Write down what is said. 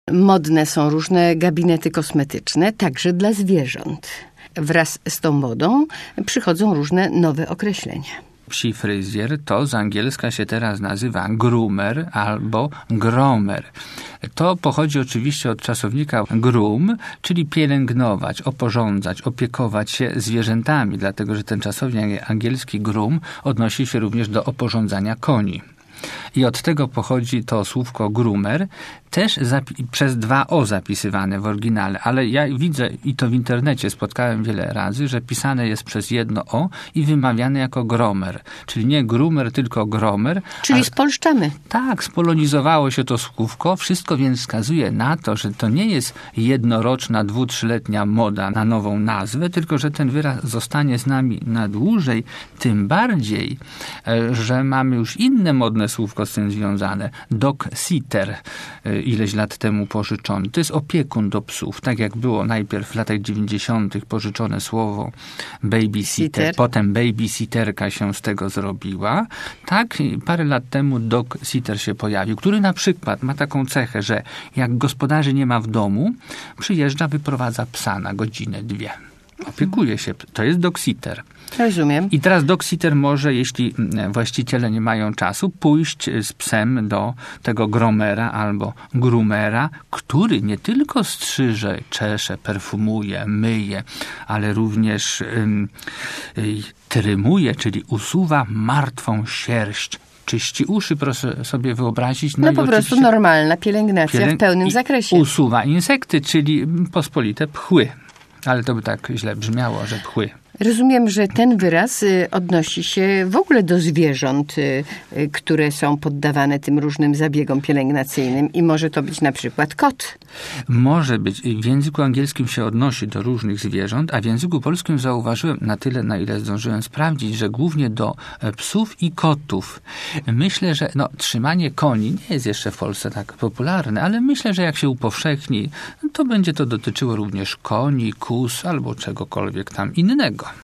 Modne są różne gabinety kosmetyczne, także dla zwierząt. Wraz z tą modą przychodzą różne nowe określenia. Psi fryzjer to z angielska się teraz nazywa groomer albo groomer. To pochodzi oczywiście od czasownika groom, czyli pielęgnować, oporządzać, opiekować się zwierzętami, dlatego że ten czasownik angielski groom odnosi się również do oporządzania koni. I od tego pochodzi to słówko groomer, też przez 2 O zapisywane w oryginale, ale ja widzę i to w internecie spotkałem wiele razy, że pisane jest przez 1 O i wymawiane jako gromer, czyli nie groomer, tylko gromer. Czyli spolszczamy. Tak, spolonizowało się to słówko, wszystko więc wskazuje na to, że to nie jest jednoroczna, 2-3-letnia moda na nową nazwę, tylko że ten wyraz zostanie z nami na dłużej, tym bardziej, że mamy już inne modne słówko z tym związane. Dog-sitter, ileś lat temu pożyczony. To jest opiekun do psów. Tak jak było najpierw w latach 90. pożyczone słowo babysitter, potem babysitterka się z tego zrobiła. Tak parę lat temu dog-sitter się pojawił, który na przykład ma taką cechę, że jak gospodarzy nie ma w domu, przyjeżdża, wyprowadza psa na godzinę, 2. Opiekuje się. To jest dog-sitter. Rozumiem. I teraz dog-sitter może, jeśli właściciele nie mają czasu, pójść z psem do tego groomera albo groomera, który nie tylko strzyże, czesze, perfumuje, myje, ale również trymuje, czyli usuwa martwą sierść. Czyści uszy, proszę sobie wyobrazić. No po prostu normalna pielęgnacja w pełnym zakresie. Usuwa insekty, czyli pospolite pchły. Ale to by tak źle brzmiało, że pchły. Rozumiem, że ten wyraz odnosi się w ogóle do zwierząt, które są poddawane tym różnym zabiegom pielęgnacyjnym i może to być na przykład kot. Może być. W języku angielskim się odnosi do różnych zwierząt, a w języku polskim zauważyłem na tyle, na ile zdążyłem sprawdzić, że głównie do psów i kotów. Myślę, że trzymanie koni nie jest jeszcze w Polsce tak popularne, ale myślę, że jak się upowszechni, to będzie to dotyczyło również koni, kóz albo czegokolwiek tam innego.